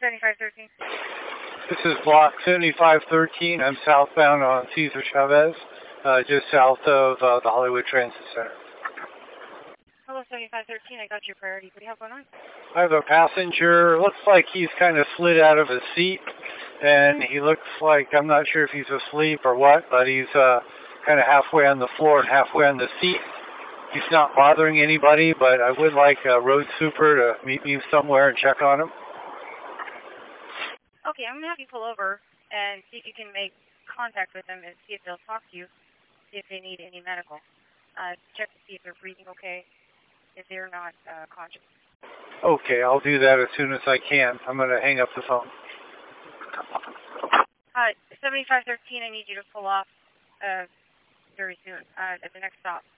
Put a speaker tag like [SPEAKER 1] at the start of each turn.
[SPEAKER 1] 7513.
[SPEAKER 2] This is block 7513. I'm southbound on Cesar Chavez, just south of the Hollywood Transit Center.
[SPEAKER 1] Hello, 7513. I got your priority. What do you have going on?
[SPEAKER 2] I have a passenger. Looks like he's kind of slid out of his seat, and he looks like, I'm not sure if he's asleep or what, but he's kind of halfway on the floor and halfway on the seat. He's not bothering anybody, but I would like a road super to meet me somewhere and check on him.
[SPEAKER 1] Okay, I'm going to have you pull over and see if you can make contact with them and see if they'll talk to you, see if they need any medical. Check to see if they're breathing okay, if they're not conscious.
[SPEAKER 2] Okay, I'll do that as soon as I can. I'm going to hang up the phone.
[SPEAKER 1] 7513, I need you to pull off very soon at the next stop.